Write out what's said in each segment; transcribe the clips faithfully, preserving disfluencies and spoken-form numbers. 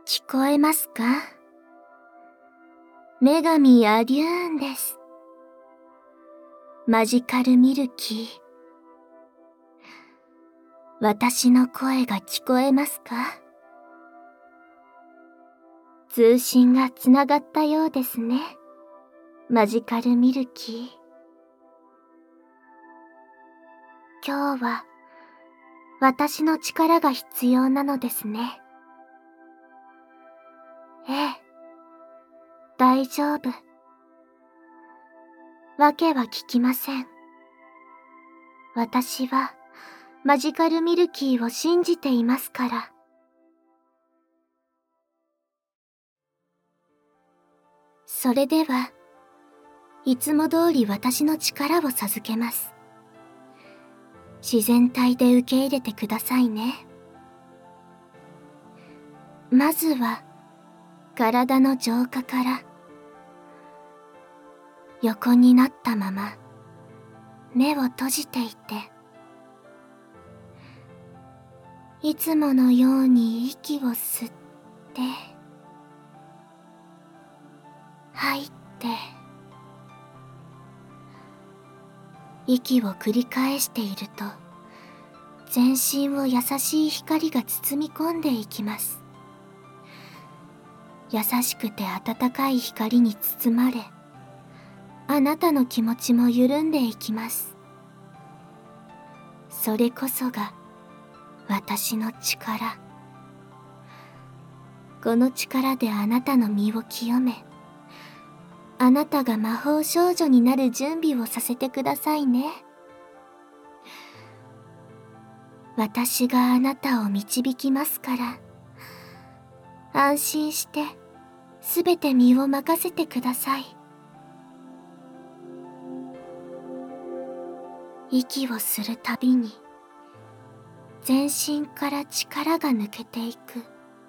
聞こえますか？女神アデューンです。マジカルミルキー。私の声が聞こえますか？通信がつながったようですね。マジカルミルキー。今日は私の力が必要なのですね。ええ、大丈夫。わけは聞きません。私はマジカルミルキーを信じていますから。それでは、いつも通り私の力を授けます。自然体で受け入れてくださいね。まずは、体の浄化から、横になったまま、目を閉じていて、いつものように息を吸って、吐いて、息を繰り返していると、全身を優しい光が包み込んでいきます。優しくて温かい光に包まれ、あなたの気持ちも緩んでいきます。それこそが私の力。この力であなたの身を清め、あなたが魔法少女になる準備をさせてくださいね。私があなたを導きますから、安心してすべて身を任せてください。息をするたびに、全身から力が抜けていく。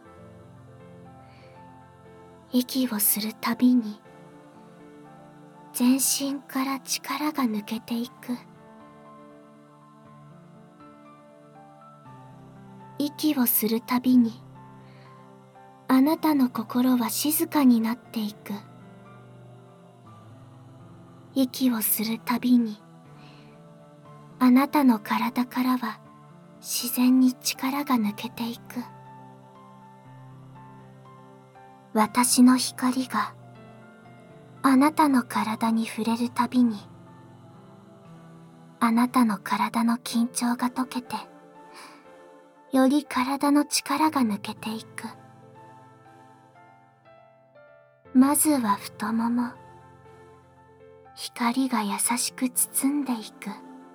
息をするたびに、全身から力が抜けていく。息をするたびに、あなたの心は静かになっていく。息をするたびに、あなたの体からは自然に力が抜けていく。私の光があなたの体に触れるたびに、あなたの体の緊張が解けて、より体の力が抜けていく。まずは太もも。光が優しく包んでいく。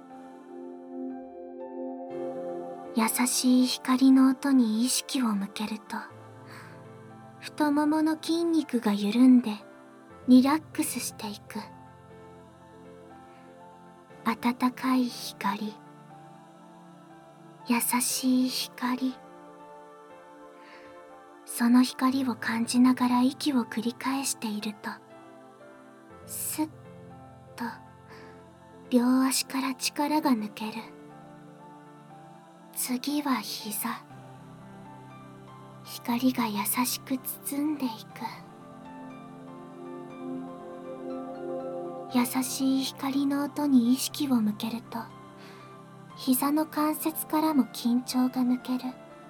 優しい光の音に意識を向けると、太ももの筋肉が緩んでリラックスしていく。温かい光、優しい光。その光を感じながら息を繰り返していると、スッと両足から力が抜ける。次は膝。光が優しく包んでいく。優しい光の音に意識を向けると、膝の関節からも緊張が抜ける。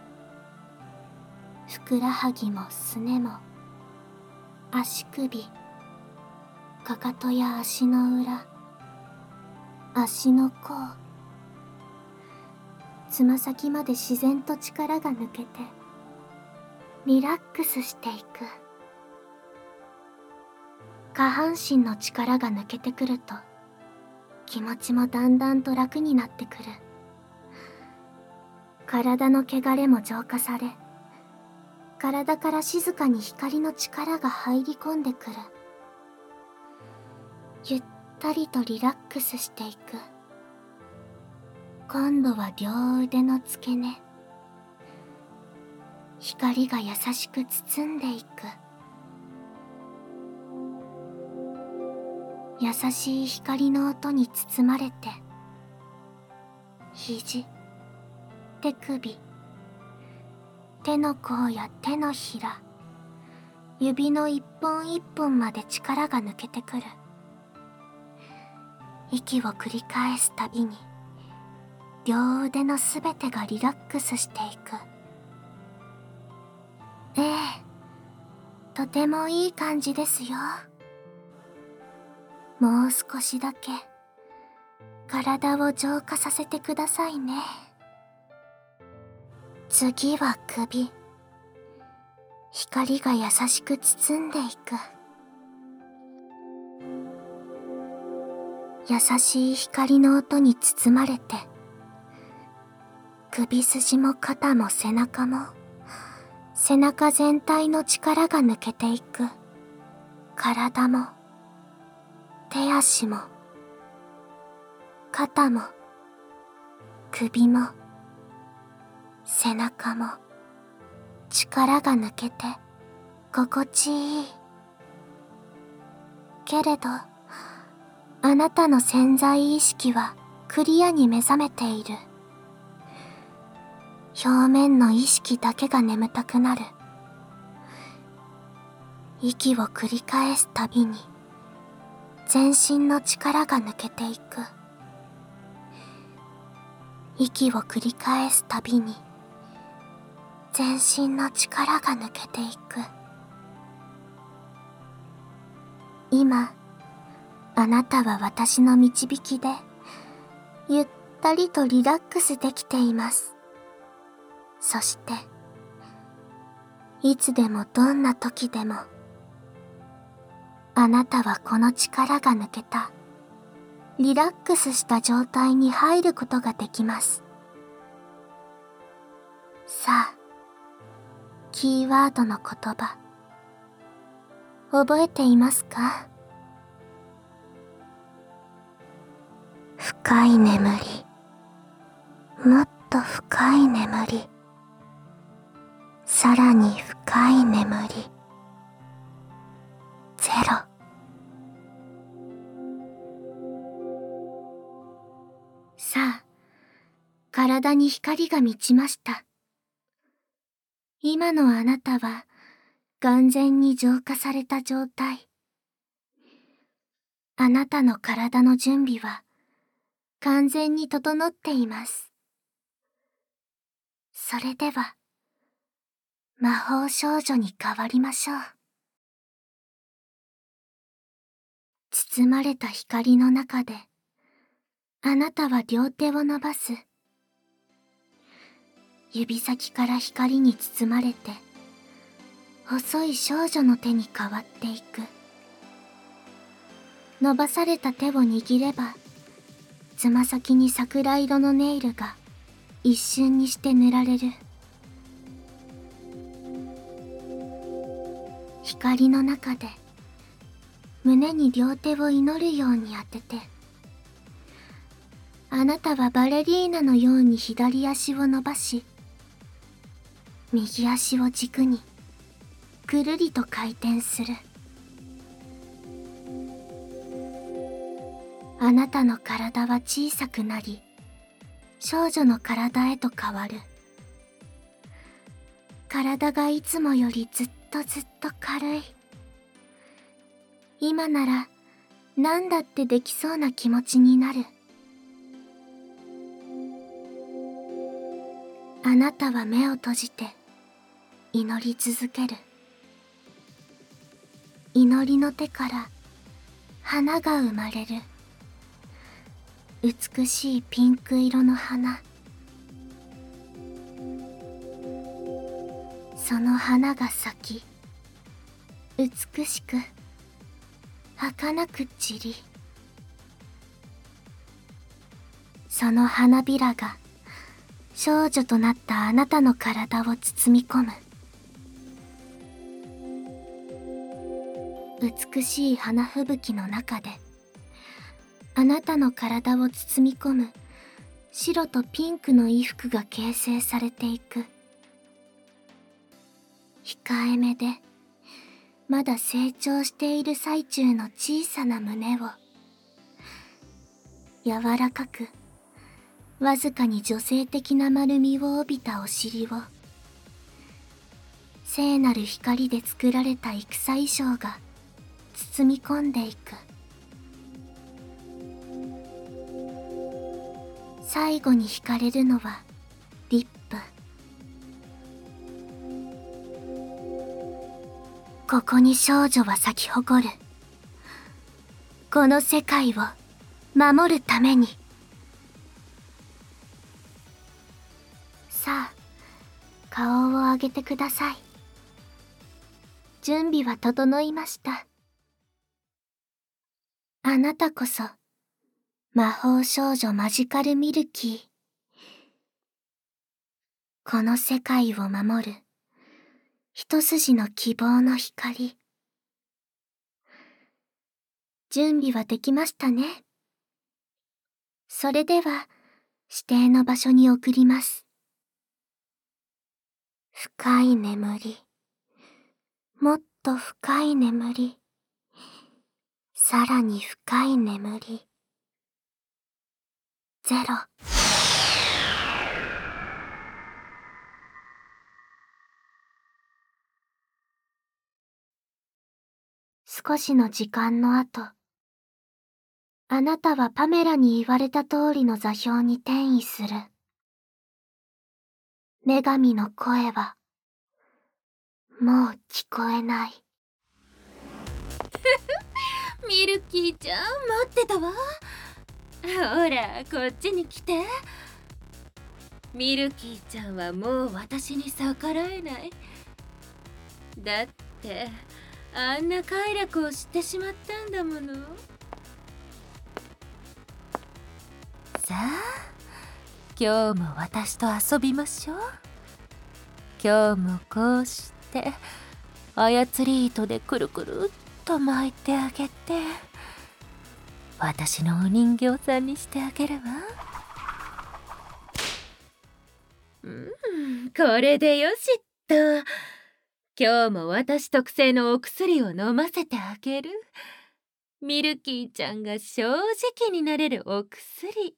ふくらはぎもすねも、足首、かかとや足の裏、足の甲、つま先まで自然と力が抜けて、リラックスしていく。下半身の力が抜けてくると、気持ちもだんだんと楽になってくる。体の汚れも浄化され、体から静かに光の力が入り込んでくる。ゆったりとリラックスしていく。今度は両腕の付け根。光が優しく包んでいく。優しい光の音に包まれて、肘、手首、 手の甲や手のひら、指の一本一本まで力が抜けてくる。息を繰り返すたびに、両腕のすべてがリラックスしていく。ええ、とてもいい感じですよ。もう少しだけ、体を浄化させてくださいね。次は首。光が優しく包んでいく。優しい光の音に包まれて、首筋も肩も背中も、背中全体の力が抜けていく。体も、手足も、肩も、首も、背中も、力が抜けて、心地いい。けれど、あなたの潜在意識はクリアに目覚めている。表面の意識だけが眠たくなる。息を繰り返すたびに、全身の力が抜けていく。息を繰り返すたびに、全身の力が抜けていく。今、あなたは私の導きで、ゆったりとリラックスできています。そして、いつでもどんな時でも、あなたはこの力が抜けた、リラックスした状態に入ることができます。さあ、キーワードの言葉、覚えていますか？深い眠り、もっと深い眠り、さらに深い眠り、ゼロ。さあ、体に光が満ちました。今のあなたは完全に浄化された状態。あなたの体の準備は完全に整っています。それでは、魔法少女に変わりましょう。包まれた光の中で、あなたは両手を伸ばす。指先から光に包まれて、細い少女の手に変わっていく。伸ばされた手を握れば、つま先に桜色のネイルが一瞬にして塗られる。光の中で、胸に両手を祈るように当てて、あなたはバレリーナのように左足を伸ばし、右足を軸に、くるりと回転する。あなたの体は小さくなり、少女の体へと変わる。体がいつもよりずっとずっと軽い。今なら何だってできそうな気持ちになる。あなたは目を閉じて祈り続ける。祈りの手から花が生まれる。美しいピンク色の花。その花が咲き、美しく儚く散り、その花びらが少女となったあなたの体を包み込む。美しい花吹雪の中で、あなたの体を包み込む白とピンクの衣服が形成されていく。控えめで、まだ成長している最中の小さな胸を、柔らかく、わずかに女性的な丸みを帯びたお尻を、 聖なる光で作られた戦衣装が包み込んでいく。最後に惹かれるのはリップ。ここに少女は咲き誇る。この世界を守るために。さあ、顔を上げてください。準備は整いました。あなたこそ魔法少女マジカルミルキー。この世界を守る一筋の希望の光。準備はできましたね。それでは指定の場所に送ります。深い眠り、もっと深い眠り、さらに深い眠り。ゼロ。少しの時間の後、あなたはパメラに言われた通りの座標に転移する。女神の声は、もう聞こえない。 ミルキーちゃん、待ってたわ。ほら、こっちに来て。ミルキーちゃんはもう私に逆らえない。だって、あんな快楽を知ってしまったんだもの。さあ、今日も私と遊びましょう。今日もこうして操り糸でくるくるっと巻いてあげて、私のお人形さんにしてあげるわ。うん、これでよしっと。今日も私特製のお薬を飲ませてあげる。ミルキーちゃんが正直になれるお薬。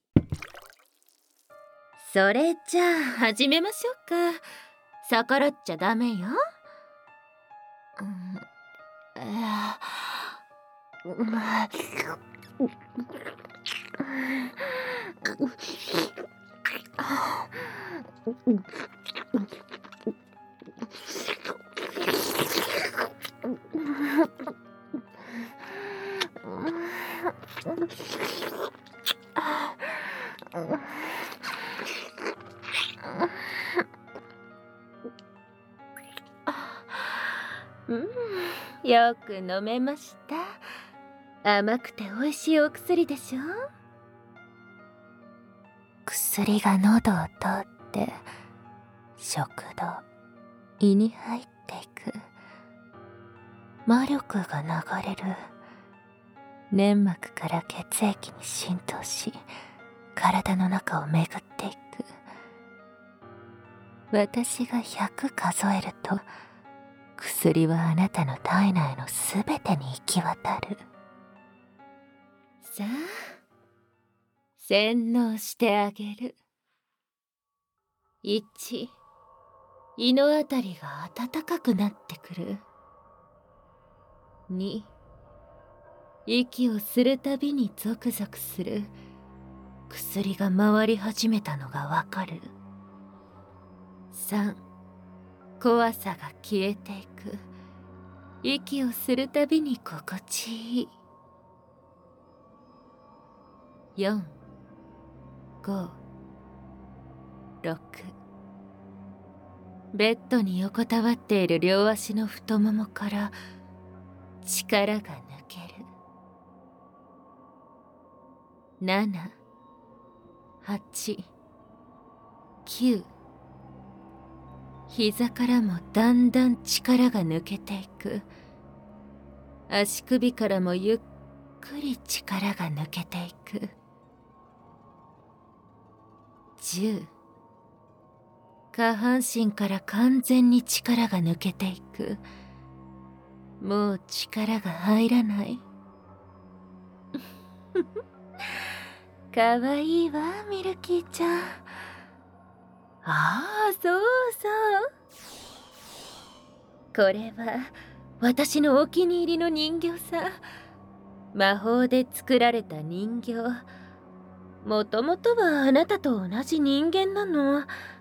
それじゃあ始めましょうか。逆らっちゃダメよ。うん、あうん、よく飲めました。甘くて美味しいお薬でしょ。薬が喉を通って食道、胃に入っていく。魔力が流れる。粘膜から血液に浸透し、体の中を巡っていく。私がひゃく数えると、薬はあなたの体内のすべてに行き渡る。さあ、洗脳してあげる。いち、胃のあたりが温かくなってくる。に、息をするたびにゾクゾクする。薬が回り始めたのがわかる。さん、怖さが消えていく。息をするたびに心地いい。よん、ご、ろく。ベッドに横たわっている両足の太ももから力が抜ける。なな、はち、きゅう。膝からもだんだん力が抜けていく。足首からもゆっくり力が抜けていく。じゅう。下半身から完全に力が抜けていく。もう力が入らない。かわいいわ、ミルキーちゃん。ああ、そうそう。 これは私のお気に入りの人形さ。魔法で作られた人形。もともとはあなたと同じ人間なの。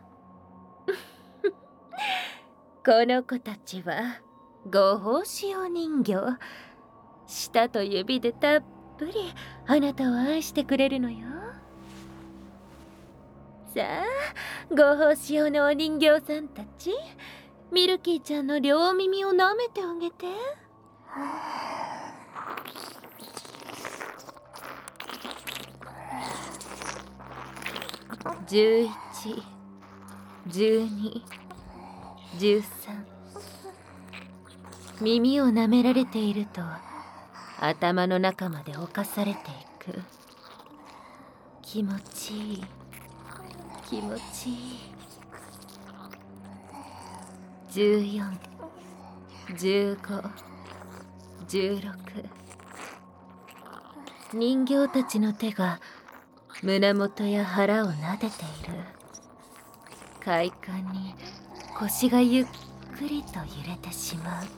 この子たちはご奉仕用人形。舌と指でたっぷりあなたを愛してくれるのよ。さあ、ご奉仕用のお人形さんたち、ミルキーちゃんの両耳を舐めてあげて。じゅういち、じゅうに、じゅうさん。耳を舐められていると頭の中まで侵されていく。気持ちいい、気持ちいい。じゅうよん、じゅうご、じゅうろく。人形たちの手が胸元や腹を撫でている。快感に腰がゆっくりと揺れてしまう。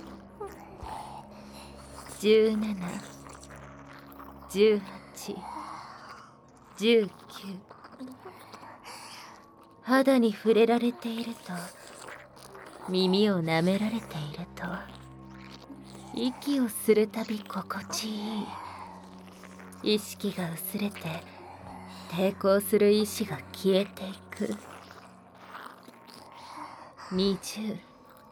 じゅうなな、じゅうはち、じゅうきゅう。肌に触れられていると、耳を舐められていると、息をするたび心地いい。意識が薄れて抵抗する意志が消えていく。にじゅう。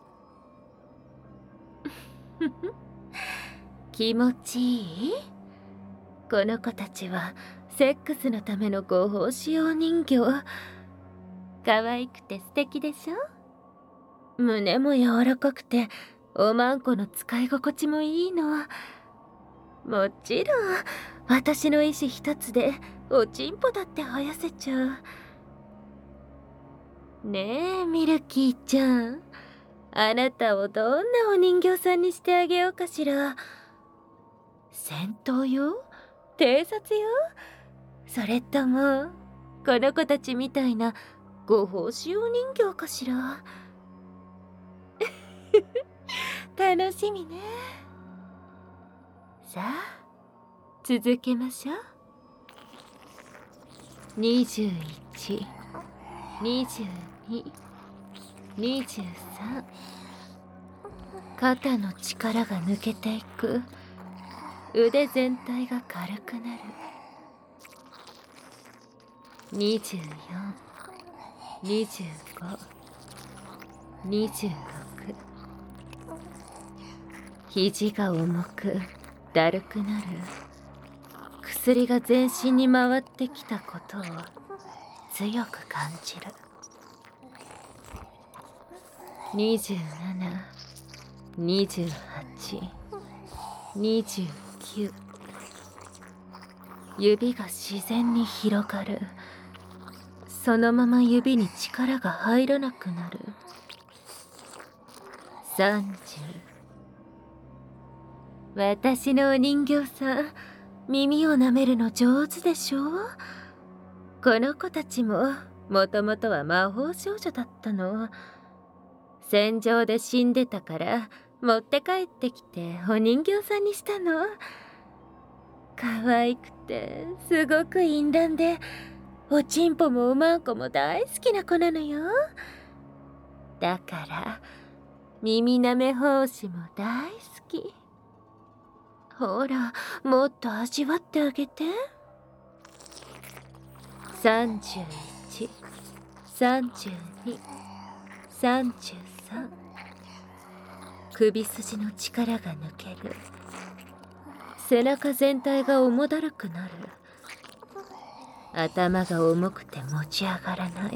気持ちいい？この子たちはセックスのためのご奉仕用人形。可愛くて素敵でしょ？胸も柔らかくておまんこの使い心地もいいの。もちろん私の意志一つでおちんぽだって生やせちゃう。ねえミルキーちゃん、あなたをどんなお人形さんにしてあげようかしら。戦闘よ？偵察よ？それともこの子たちみたいなご奉仕用人形かしら。楽しみね。さあ続けましょう。にじゅういち、にじゅうに、にじゅうさん。肩の力が抜けていく。腕全体が軽くなる。にじゅうよん、にじゅうご、にじゅうろく。肘が重くだるくなる。薬が全身に回ってきたことを強く感じる。にじゅうなな、にじゅうはち、にじゅうきゅう。指が自然に広がる。そのまま指に力が入らなくなる。さんじゅう。私のお人形さん、耳を舐めるの上手でしょ？この子たちももともとは魔法少女だったの。戦場で死んでたから持って帰ってきてお人形さんにしたの。可愛くてすごく淫乱で、おちんぽもおまんこも大好きな子なのよ。だから耳舐め奉仕も大好き。ほらもっと味わってあげて。さんじゅういち、さんじゅうに、さんじゅうさん。首筋の力が抜ける。背中全体が重だるくなる。頭が重くて持ち上がらない。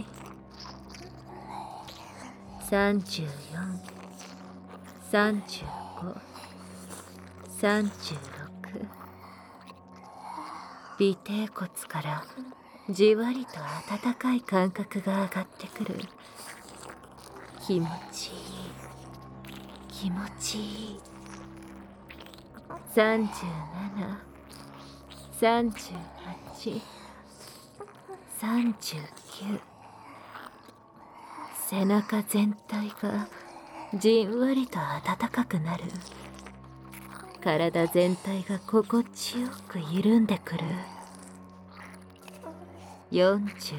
さんじゅうよん、さんじゅうご、さんじゅうろく。尾てい骨からじわりと温かい感覚が上がってくる。気持ちいい、気持ちいい。さんじゅうなな、さんじゅうはち、さんじゅうきゅう。背中全体がじんわりと暖かくなる。体全体が心地よく緩んでくる。よんじゅ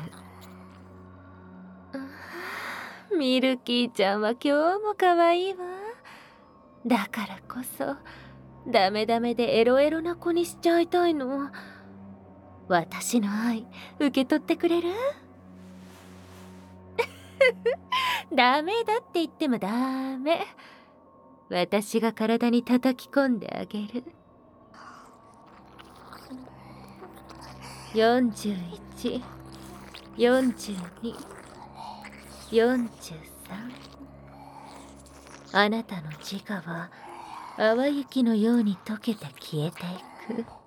う。ミルキーちゃんは今日も可愛いわ。だからこそダメダメでエロエロな子にしちゃいたいの。私の愛受け取ってくれる？ダメだって言ってもダメ。私が体に叩き込んであげる。よんじゅういち、よんじゅうに、よんじゅうさん。あなたの自我は淡雪のように溶けて消えていく。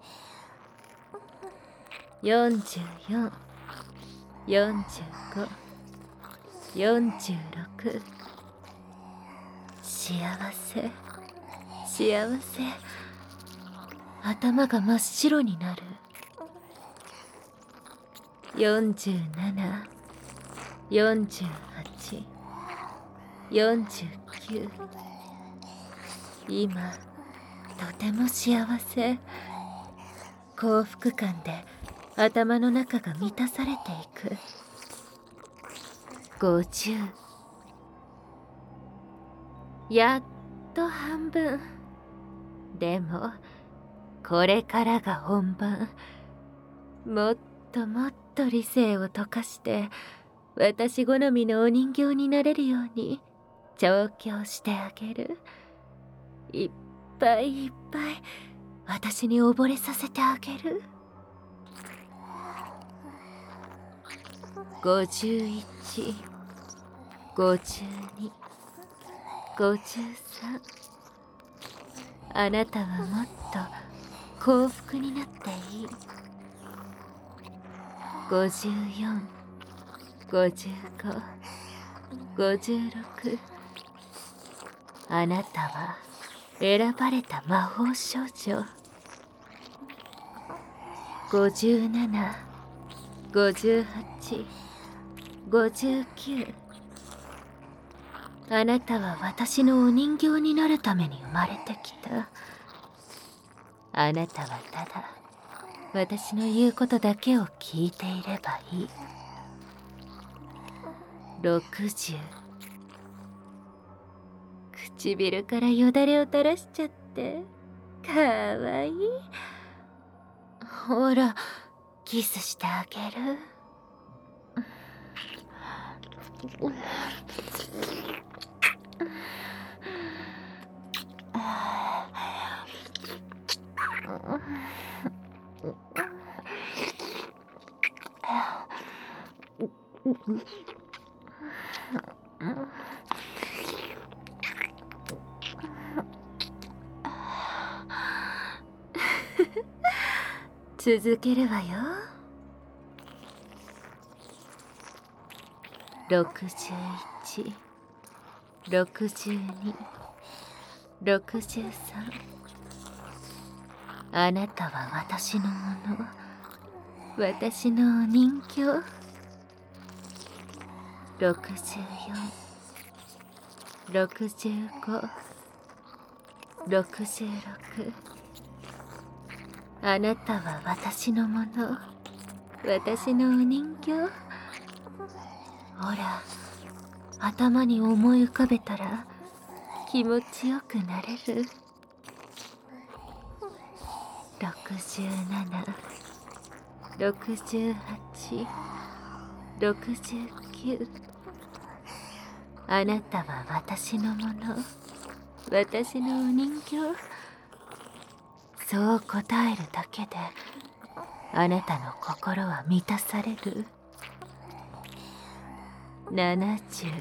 よんじゅうよん、よんじゅうご、よんじゅうろく。幸せ、幸せ。頭が真っ白になる。よんじゅうなな、よんじゅうはち、よんじゅうきゅう。今とても幸せ。幸福感で頭の中が満たされていく。ごじゅう。やっと半分。でもこれからが本番。もっともっと理性を溶かして私好みのお人形になれるように調教してあげる。いっぱいいっぱい私に溺れさせてあげる。ごじゅういち、ごじゅうに、ごじゅうさん。あなたはもっと幸福になっていい。ごじゅうよん、ごじゅうご、ごじゅうろく。あなたは選ばれた魔法少女。ごじゅうなな、ごじゅうはち、ごじゅうきゅう。あなたは私のお人形になるために生まれてきた。あなたはただ私の言うことだけを聞いていればいい。ろくじゅう。唇からよだれを垂らしちゃってかわいい。ほらキスしてあげる。続けるわよ。ろくじゅういち、ろくじゅうに、ろくじゅうさん。あなたは私のもの。私のお人形。ろくじゅうよん、ろくじゅうご、ろくじゅうろく。あなたは私のもの。私のお人形。ほら頭に思い浮かべたら気持ちよくなれる。ろくじゅうなな、ろくじゅうはち、ろくじゅうきゅう。あなたは私のもの。私のお人形。そう答えるだけであなたの心は満たされる。ななじゅう。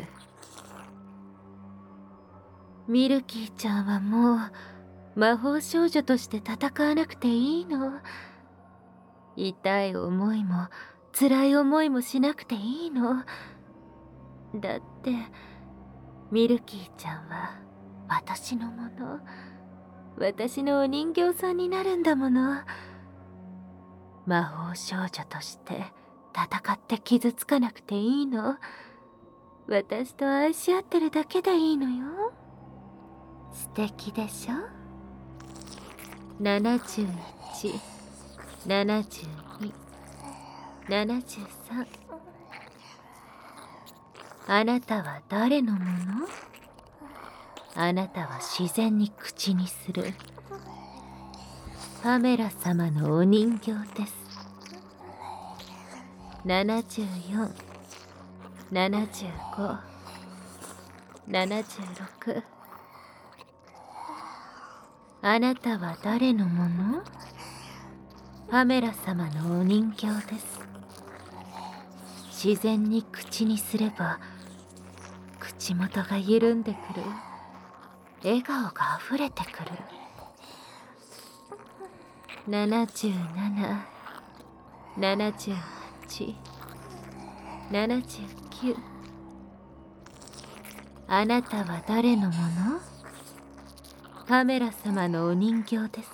ミルキーちゃんはもう魔法少女として戦わなくていいの。痛い思いも辛い思いもしなくていいの。だってミルキーちゃんは私のもの。私のお人形さんになるんだもの。魔法少女として戦って傷つかなくていいの。 私と愛し合ってるだけでいいのよ。素敵でしょ。ななじゅういち、ななじゅうに、ななじゅうさん。あなたは誰のもの？あなたは自然に口にするパメラ様のお人形です。ななじゅうよん、ななじゅうご、ななじゅうろく。あなたは誰のもの？パメラ様のお人形です。自然に口にすれば口元が緩んでくる。笑顔があふれてくる。ななじゅうなな、ななじゅうはち、ななじゅうきゅう。あなたは誰のもの？パメラ様のお人形です。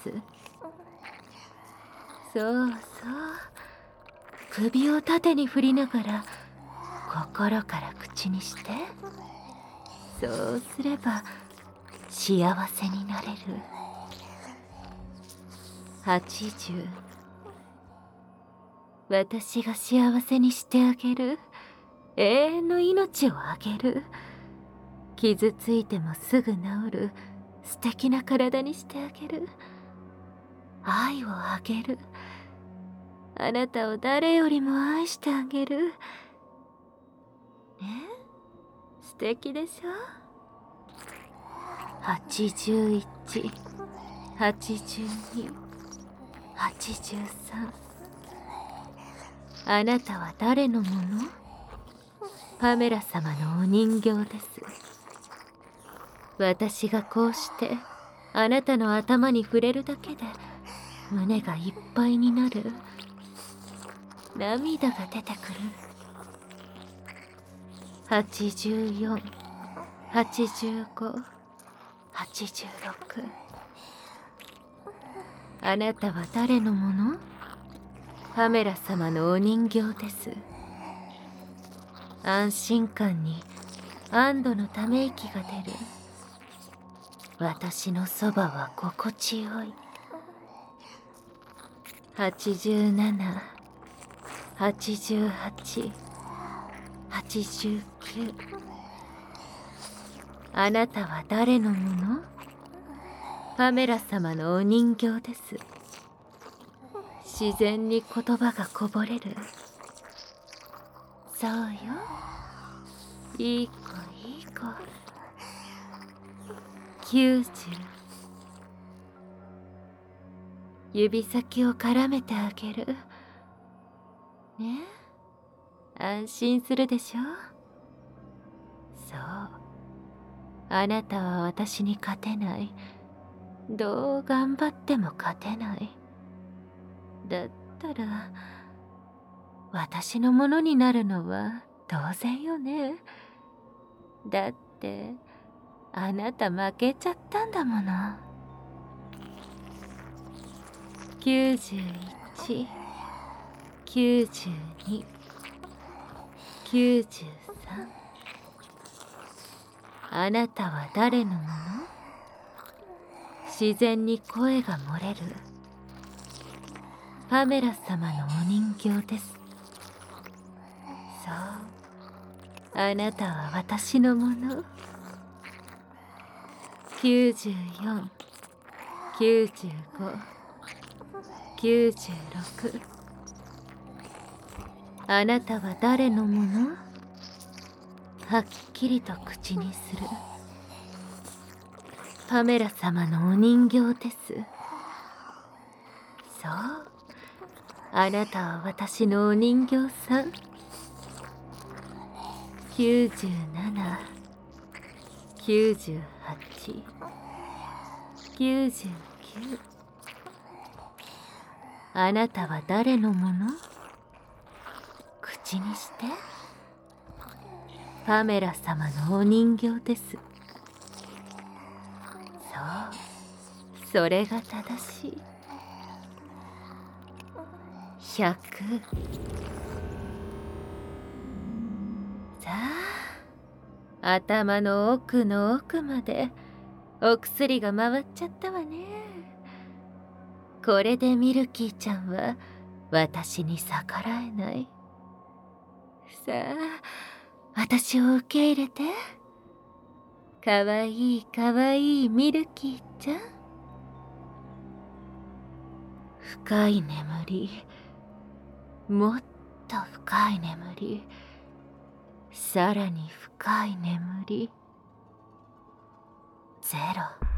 そうそう。首を縦に振りながら心から口にして。そうすれば幸せになれる。はちじゅう。私が幸せにしてあげる。永遠の命をあげる。傷ついてもすぐ治る素敵な体にしてあげる。愛をあげる。あなたを誰よりも愛してあげる。ね、素敵でしょ。はちじゅういち、はちじゅうに、はちじゅうさん。あなたは誰のもの？パメラ様のお人形です。私がこうしてあなたの頭に触れるだけで胸がいっぱいになる。涙が出てくる。はちじゅうよん、はちじゅうご、はちじゅうろく。あなたは誰のもの？パメラ様のお人形です。安心感に安堵のため息が出る。私のそばは心地よい。はちじゅうなな、はちじゅうはち、はちじゅうきゅう。あなたは誰のもの？パメラ様のお人形です。自然に言葉がこぼれる。そうよ。いい子いい子。きゅうじゅう。指先を絡めてあげる。ね、安心するでしょ。そう。あなたは私に勝てない。どう頑張っても勝てない。だったら私のものになるのは当然よね。だってあなた負けちゃったんだもの。きゅうじゅういち、きゅうじゅうに、きゅうじゅうさん。あなたは誰のもの？自然に声が漏れる。パメラ様のお人形です。そう。あなたは私のもの。きゅうじゅうよん、きゅうじゅうご、きゅうじゅうろく。あなたは誰のもの？はっきりと口にする。パメラ様のお人形です。そう。あなたは私のお人形さん。きゅうじゅうなな、きゅうじゅうはち、きゅうじゅうきゅう。あなたは誰のもの？口にして。パメラ様のお人形です。そう。それが正しい。ひゃく。さあ、 頭の奥の奥までお薬が回っちゃったわね。これでミルキーちゃんは私に逆らえない。さあ、私を受け入れて。かわいいかわいいミルキーちゃん。深い眠り、もっと深い眠り、さらに深い眠り。ゼロ。